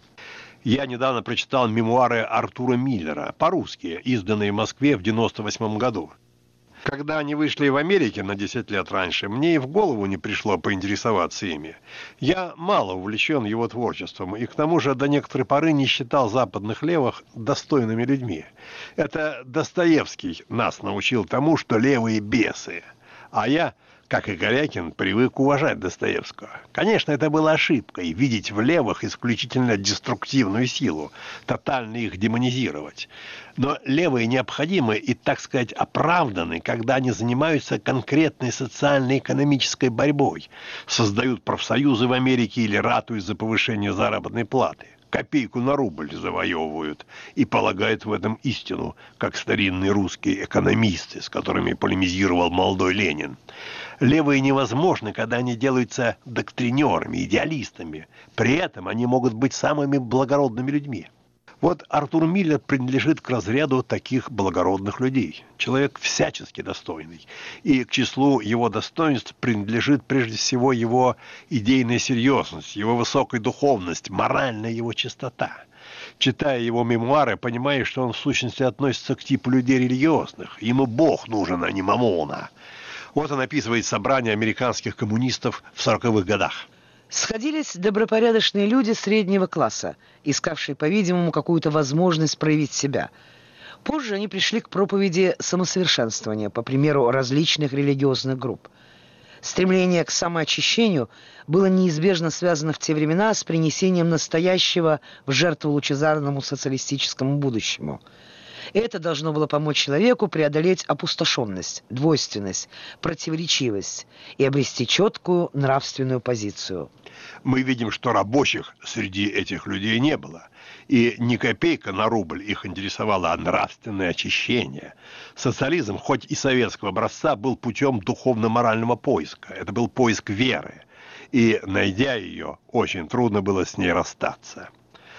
Я недавно прочитал мемуары Артура Миллера, по-русски, изданные в Москве в 1998 году. Когда они вышли в Америке на 10 лет раньше, мне и в голову не пришло поинтересоваться ими. Я мало увлечен его творчеством, и к тому же до некоторой поры не считал западных левых достойными людьми. Это Достоевский нас научил тому, что левые бесы. А я, как и Корякин, привык уважать Достоевского. Конечно, это была ошибкой — видеть в левых исключительно деструктивную силу, тотально их демонизировать. Но левые необходимы и, так сказать, оправданы, когда они занимаются конкретной социально-экономической борьбой, создают профсоюзы в Америке или ратуют за повышение заработной платы. Копейку на рубль завоевывают и полагают в этом истину, как старинные русские экономисты, с которыми полемизировал молодой Ленин. Левые невозможны, когда они делаются доктринерами, идеалистами. При этом они могут быть самыми благородными людьми. Вот Артур Миллер принадлежит к разряду таких благородных людей. Человек всячески достойный. И к числу его достоинств принадлежит прежде всего его идейная серьезность, его высокая духовность, моральная его чистота. Читая его мемуары, понимаешь, что он в сущности относится к типу людей религиозных. Ему Бог нужен, а не мамона. Вот он описывает собрание американских коммунистов в 40-х годах. Сходились добропорядочные люди среднего класса, искавшие, по-видимому, какую-то возможность проявить себя. Позже они пришли к проповеди самосовершенствования, по примеру различных религиозных групп. Стремление к самоочищению было неизбежно связано в те времена с принесением настоящего в жертву лучезарному социалистическому будущему. Это должно было помочь человеку преодолеть опустошенность, двойственность, противоречивость и обрести четкую нравственную позицию. Мы видим, что рабочих среди этих людей не было. И ни копейка на рубль их интересовало, а нравственное очищение. Социализм, хоть и советского образца, был путем духовно-морального поиска. Это был поиск веры. И, найдя ее, очень трудно было с ней расстаться.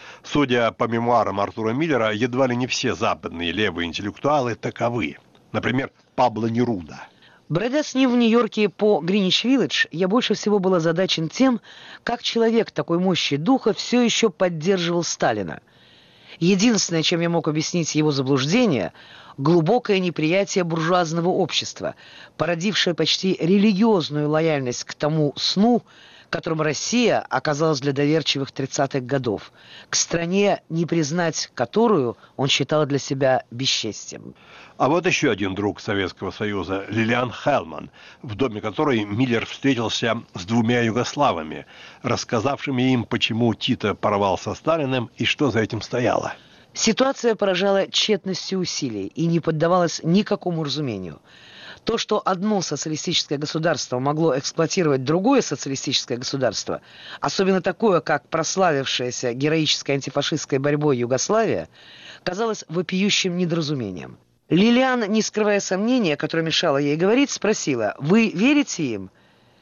Судя по мемуарам Артура Миллера, едва ли не все западные левые интеллектуалы таковы. Например, Пабло Неруда. Бродя с ним в Нью-Йорке по Гринвич-Виллидж, я больше всего был озадачен тем, как человек такой мощи духа все еще поддерживал Сталина. Единственное, чем я мог объяснить его заблуждение – глубокое неприятие буржуазного общества, породившее почти религиозную лояльность к тому сну, которым Россия оказалась для доверчивых 30-х годов, к стране, не признать которую он считал для себя бесчестием. А вот еще один друг Советского Союза, Лилиан Хелман, в доме которой Миллер встретился с двумя югославами, рассказавшими им, почему Тито порвал со Сталиным и что за этим стояло. Ситуация поражала тщетностью усилий и не поддавалась никакому разумению. То, что одно социалистическое государство могло эксплуатировать другое социалистическое государство, особенно такое, как прославившаяся героической антифашистской борьбой Югославия, казалось вопиющим недоразумением. Лилиан, не скрывая сомнения, которое мешало ей говорить, спросила: «Вы верите им?»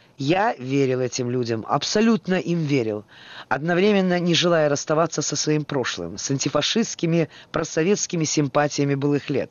Я верил этим людям, абсолютно им верил, одновременно не желая расставаться со своим прошлым, с антифашистскими, просоветскими симпатиями былых лет.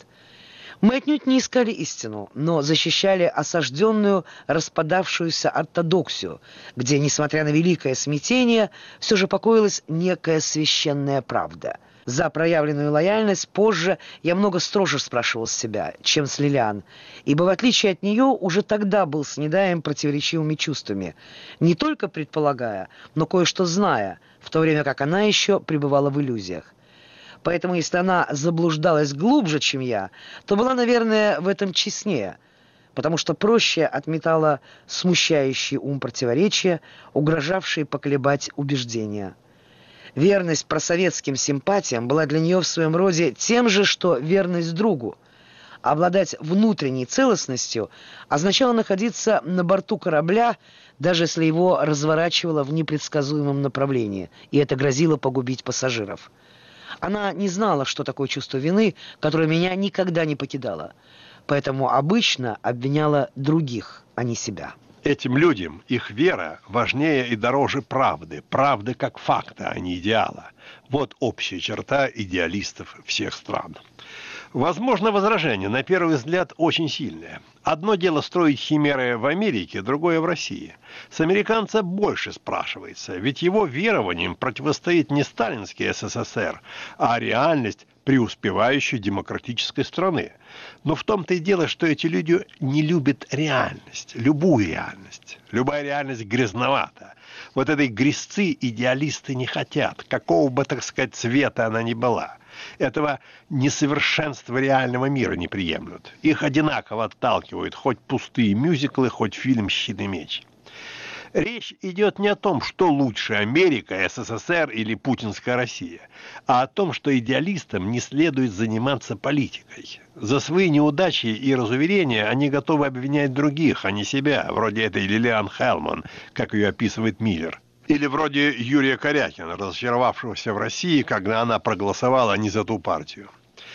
Мы отнюдь не искали истину, но защищали осажденную, распадавшуюся ортодоксию, где, несмотря на великое смятение, все же покоилась некая священная правда. За проявленную лояльность позже я много строже спрашивал себя, чем с Лилиан, ибо в отличие от нее уже тогда был снедаем противоречивыми чувствами, не только предполагая, но кое-что зная, в то время как она еще пребывала в иллюзиях. Поэтому, если она заблуждалась глубже, чем я, то была, наверное, в этом честнее, потому что проще отметала смущающий ум противоречия, угрожавшие поколебать убеждения. Верность просоветским симпатиям была для нее в своем роде тем же, что верность другу. Обладать внутренней целостностью означало находиться на борту корабля, даже если его разворачивало в непредсказуемом направлении, и это грозило погубить пассажиров. Она не знала, что такое чувство вины, которое меня никогда не покидало, поэтому обычно обвиняла других, а не себя. Этим людям их вера важнее и дороже правды. Правды как факта, а не идеала. Вот общая черта идеалистов всех стран. Возможно, возражение, на первый взгляд, очень сильное. Одно дело строить химеры в Америке, другое в России. С американца больше спрашивается, ведь его верованиям противостоит не сталинский СССР, а реальность преуспевающей демократической страны. Но в том-то и дело, что эти люди не любят реальность, любую реальность. Любая реальность грязновата. Вот этой грязцы идеалисты не хотят, какого бы, так сказать, цвета она ни была. Этого несовершенства реального мира не приемлют. Их одинаково отталкивают хоть пустые мюзиклы, хоть фильм «Щит и меч». Речь идет не о том, что лучше Америка, СССР или путинская Россия, а о том, что идеалистам не следует заниматься политикой. За свои неудачи и разуверения они готовы обвинять других, а не себя, вроде этой Лилиан Хелман, как ее описывает Миллер. Или вроде Юрия Корякина, разочаровавшегося в России, когда она проголосовала не за ту партию.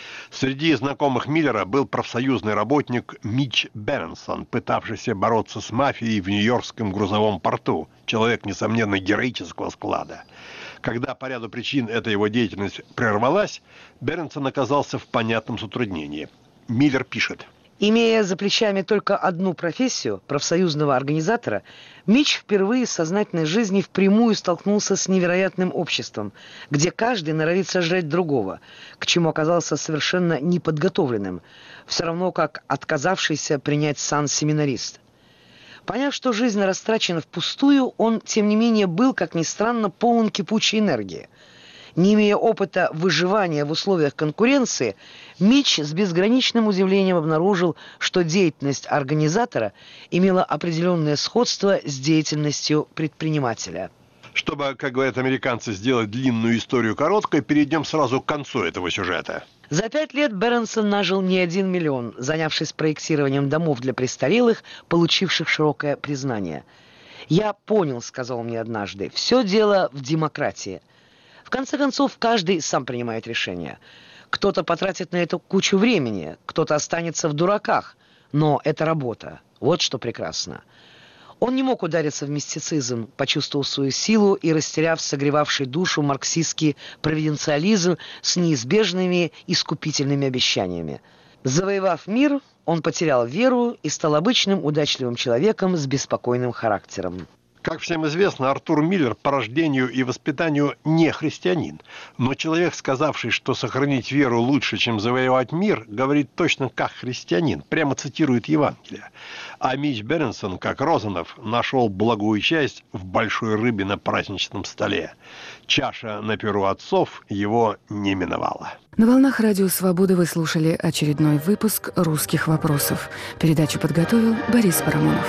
Среди знакомых Миллера был профсоюзный работник Митч Бернсон, пытавшийся бороться с мафией в Нью-Йоркском грузовом порту. Человек, несомненно, героического склада. Когда по ряду причин эта его деятельность прервалась, Бернсон оказался в понятном затруднении. Миллер пишет. Имея за плечами только одну профессию, профсоюзного организатора, Митч впервые в сознательной жизни впрямую столкнулся с невероятным обществом, где каждый норовит сожрать другого, к чему оказался совершенно неподготовленным, все равно как отказавшийся принять сан семинарист. Поняв, что жизнь растрачена впустую, он, тем не менее, был, как ни странно, полон кипучей энергии. Не имея опыта выживания в условиях конкуренции, Митч с безграничным удивлением обнаружил, что деятельность организатора имела определенное сходство с деятельностью предпринимателя. Чтобы, как говорят американцы, сделать длинную историю короткой, перейдем сразу к концу этого сюжета. За 5 лет Бернсон нажил не 1 миллион, занявшись проектированием домов для престарелых, получивших широкое признание. «Я понял», — сказал мне однажды, — «все дело в демократии». В конце концов, каждый сам принимает решение. Кто-то потратит на это кучу времени, кто-то останется в дураках. Но это работа. Вот что прекрасно. Он не мог удариться в мистицизм, почувствовав свою силу и растеряв согревавший душу марксистский провиденциализм с неизбежными искупительными обещаниями. Завоевав мир, он потерял веру и стал обычным удачливым человеком с беспокойным характером. Как всем известно, Артур Миллер по рождению и воспитанию не христианин. Но человек, сказавший, что сохранить веру лучше, чем завоевать мир, говорит точно как христианин, прямо цитирует Евангелие. А Митч Бернсон, как Розанов, нашел благую часть в большой рыбе на праздничном столе. Чаша на перу отцов его не миновала. На волнах Радио Свобода вы слушали очередной выпуск «Русских вопросов». Передачу подготовил Борис Парамонов.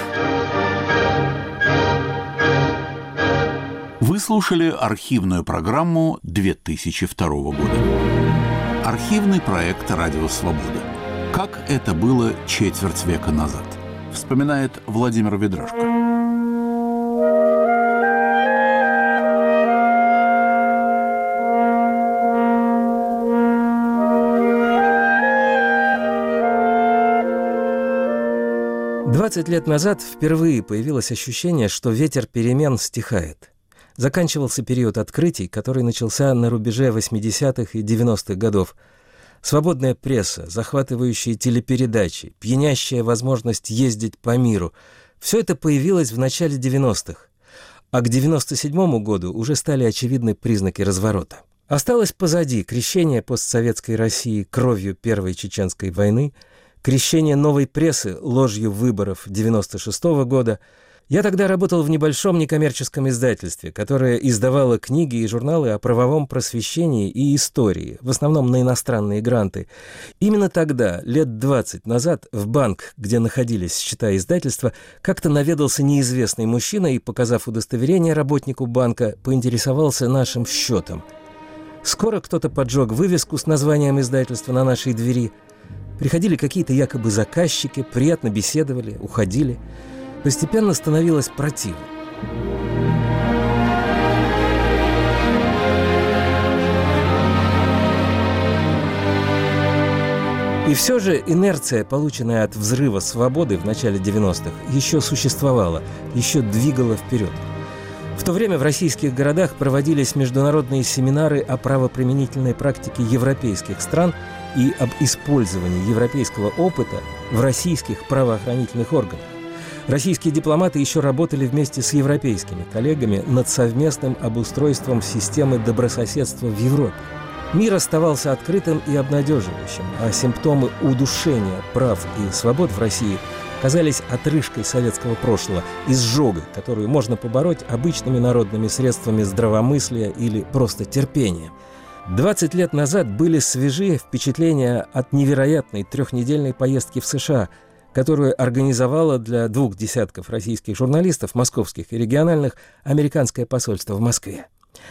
Вы слушали архивную программу 2002 года. Архивный проект «Радио Свобода». Как это было четверть века назад, вспоминает Владимир Ведрашко. «20 лет назад впервые появилось ощущение, что ветер перемен стихает. Заканчивался период открытий, который начался на рубеже 80-х и 90-х годов. Свободная пресса, захватывающие телепередачи, пьянящая возможность ездить по миру – все это появилось в начале 90-х. А к 97-му году уже стали очевидны признаки разворота. Осталось позади крещение постсоветской России кровью Первой Чеченской войны, крещение новой прессы ложью выборов 96-го года. Я тогда работал в небольшом некоммерческом издательстве, которое издавало книги и журналы о правовом просвещении и истории, в основном на иностранные гранты. Именно тогда, лет 20 назад, в банк, где находились счета издательства, как-то наведался неизвестный мужчина и, показав удостоверение работнику банка, поинтересовался нашим счетом. Скоро кто-то поджег вывеску с названием издательства на нашей двери. Приходили какие-то якобы заказчики, приятно беседовали, уходили. Постепенно становилось противно. И все же инерция, полученная от взрыва свободы в начале 90-х, еще существовала, еще двигала вперед. В то время в российских городах проводились международные семинары о правоприменительной практике европейских стран и об использовании европейского опыта в российских правоохранительных органах. Российские дипломаты еще работали вместе с европейскими коллегами над совместным обустройством системы добрососедства в Европе. Мир оставался открытым и обнадеживающим, а симптомы удушения прав и свобод в России казались отрыжкой советского прошлого, изжогой, которую можно побороть обычными народными средствами здравомыслия или просто терпения. 20 лет назад были свежие впечатления от невероятной трехнедельной поездки в США, которую организовало для 2 десятков российских журналистов, московских и региональных, американское посольство в Москве.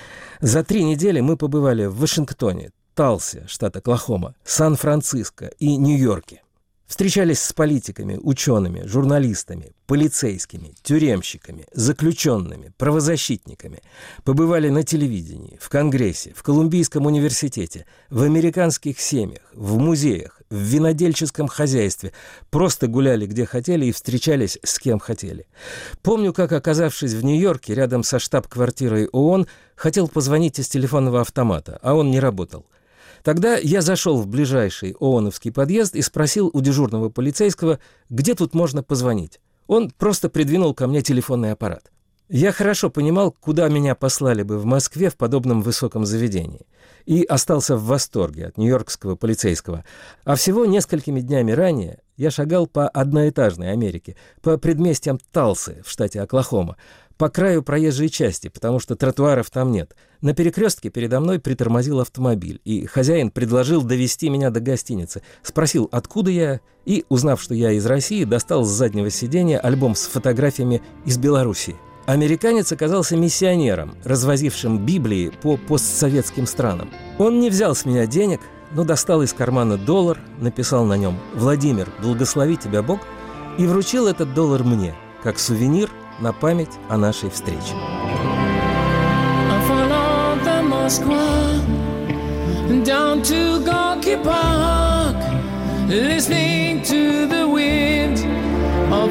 За 3 недели мы побывали в Вашингтоне, Талсе, штат Оклахома, Сан-Франциско и Нью-Йорке. Встречались с политиками, учеными, журналистами, полицейскими, тюремщиками, заключенными, правозащитниками. Побывали на телевидении, в Конгрессе, в Колумбийском университете, в американских семьях, в музеях, в винодельческом хозяйстве. Просто гуляли где хотели и встречались с кем хотели. Помню, как, оказавшись в Нью-Йорке, рядом со штаб-квартирой ООН, хотел позвонить из телефонного автомата, а он не работал. Тогда я зашел в ближайший ООНовский подъезд и спросил у дежурного полицейского, где тут можно позвонить. Он просто придвинул ко мне телефонный аппарат. Я хорошо понимал, куда меня послали бы в Москве в подобном высоком заведении. И остался в восторге от нью-йоркского полицейского. А всего несколькими днями ранее я шагал по одноэтажной Америке, по предместьям Талсы в штате Оклахома, по краю проезжей части, потому что тротуаров там нет. На перекрестке передо мной притормозил автомобиль, и хозяин предложил довезти меня до гостиницы. Спросил, откуда я, и, узнав, что я из России, достал с заднего сиденья альбом с фотографиями из Белоруссии. Американец оказался миссионером, развозившим Библии по постсоветским странам. Он не взял с меня денег, но достал из кармана $1, написал на нем «Владимир, благослови тебя Бог», и вручил этот $1 мне, как сувенир на память о нашей встрече. Down to Gorky Park, listening to the wind of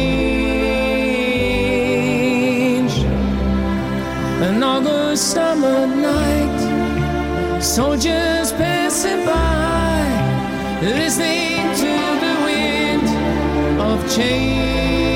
change. An August summer night, soldiers passing by, listening to the wind of change.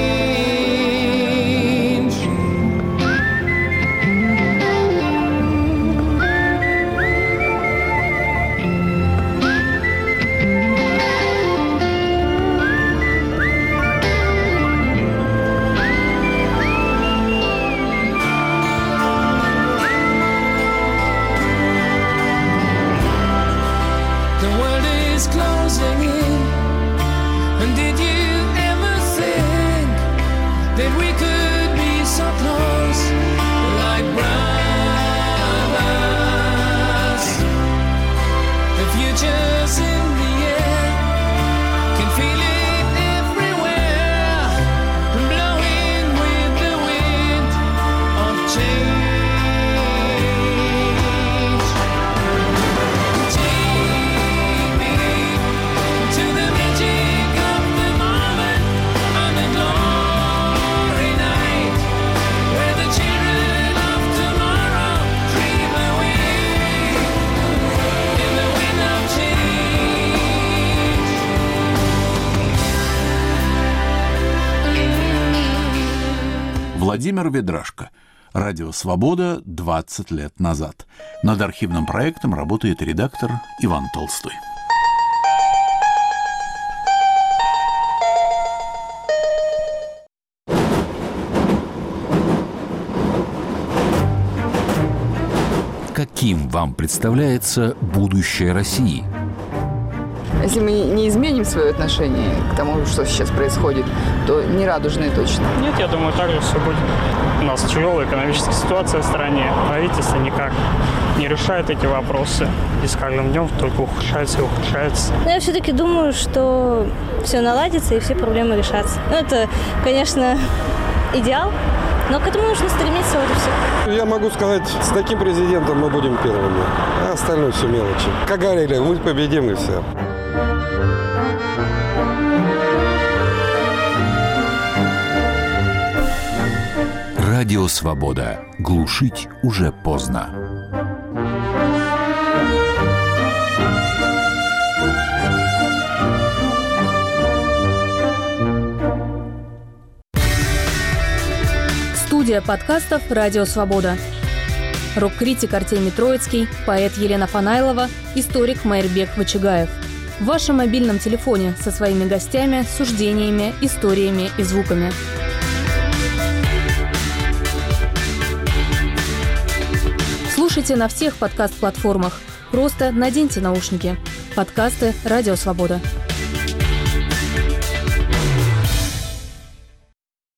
Владимир Ведрашко. Радио «Свобода» 20 лет назад. Над архивным проектом работает редактор Иван Толстой. Каким вам представляется будущее России? Если мы не изменим свое отношение к тому, что сейчас происходит, то не радужное точно. Нет, я думаю, так же все будет. У нас тяжелая экономическая ситуация в стране. Правительство никак не решает эти вопросы. И с каждым днем только ухудшается и ухудшается. Но я все-таки думаю, что все наладится и все проблемы решатся. Ну, это, конечно, идеал, но к этому нужно стремиться, вот и все. Я могу сказать, с таким президентом мы будем первыми, а остальное все мелочи. Как говорили, мы победим и все. Радио «Свобода». Глушить уже поздно. Студия подкастов «Радио Свобода». Рок-критик Артемий Троицкий, поэт Елена Фанайлова, историк Майрбек Вачигаев. В вашем мобильном телефоне со своими гостями, суждениями, историями и звуками. Слушайте на всех подкаст-платформах. Просто наденьте наушники. Подкасты «Радио Свобода».